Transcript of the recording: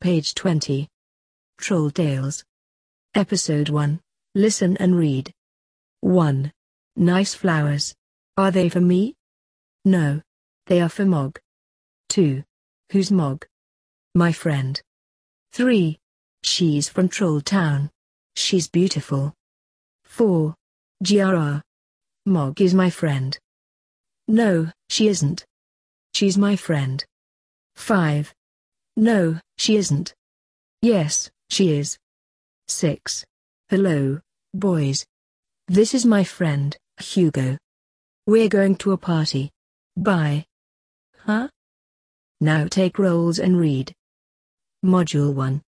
Page 20. Troll Tales. Episode 1. Listen and read. 1. Nice flowers. Are they for me? No. They are for Mog. 2. Who's Mog? My friend. 3. She's from Troll Town. She's beautiful. 4. GRR. Mog is my friend. No, she isn't. She's my friend. 5. No, she isn't. Yes, she is. 6. Hello, boys. This is my friend, Hugo. We're going to a party. Bye. Huh? Now take rolls and read. Module 1.